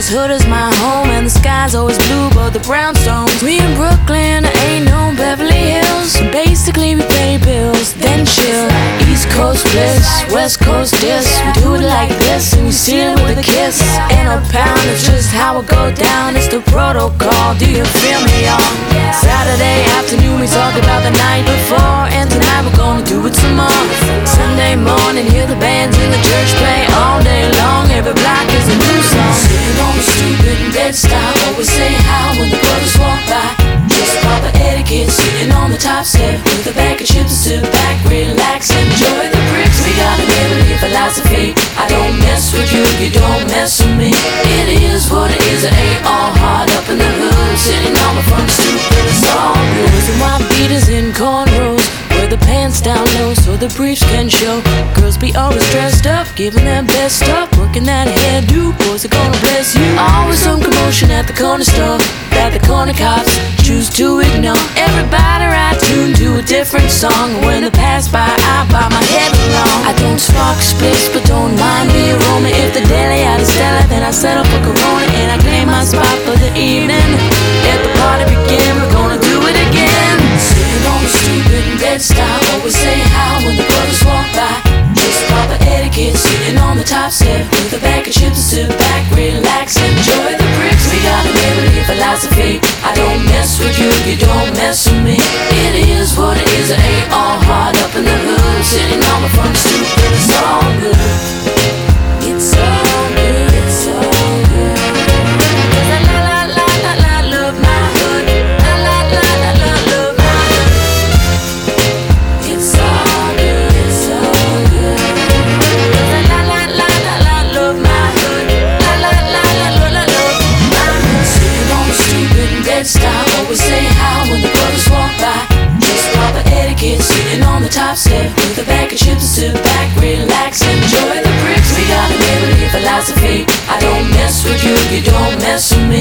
Whose hood is my home and the sky's always blue but the brownstones. We in Brooklyn, ain't no Beverly Hills. Basically we pay bills, then chill. East Coast bliss, West Coast diss. We do it like this and we seal it with a kiss. In a pound, it's just how it go down. It's the protocol, do you feel me, y'all? Saturday afternoon we talk about the night before, and tonight we're gonna do it some more. Sunday morning, hear the bands in the church play all day long. Every block is a new song. Sitting on the stoop in Bed-Stuy, always say hi when the brothers walk by. Just proper etiquette, sitting on the top step with a bag of chips to sit back, relax, enjoy the bricks. We got a neighborly philosophy: I don't mess with you, you don't mess with me. It is what it is, it ain't all hard up in the hood. Sitting on the front stoop, but it's all good. Boys and white beaters in cornrows, wear the pants down low so the briefs can show. Girls be always dressed up, giving their best stuff, working that hairdo. Boys are gonna bless you. Always some commotion at the corner store that the corner cops choose to ignore. Everybody right tuned to a different song. When they pass by, I bow my head along. I don't spark splits, but don't mind me aroma. If the deli out is stellar, then I settle for Corona and I claim my spot for the evening. Let the party begin, we're gonna do it again. Sitting on the stoop in Bed-Stuy, always say hi when the brothers walk by. Just proper etiquette, sitting on the top step with a bag of chips to sit back, relax, enjoy the bricks. We got a neighborly philosophy: I don't mess with you, you don't mess with me. It is what it is, it ain't all hard up in the hood. Sitting on the front stoop, but it's all good. It's all good, it's all good. La la la la la la, love my hood. La la la la la, love my hood. It's all good, it's all good. La la la la la la, love my hood. La la la la la la, love my hood. Sitting on the stoop in Bed-Stuy, always say hi when the brothers walk by. Just proper etiquette, sitting on the top step with a bag of chips to sit back, relax, enjoy the bricks. We got a neighborly philosophy: I don't mess with you, you don't mess with me.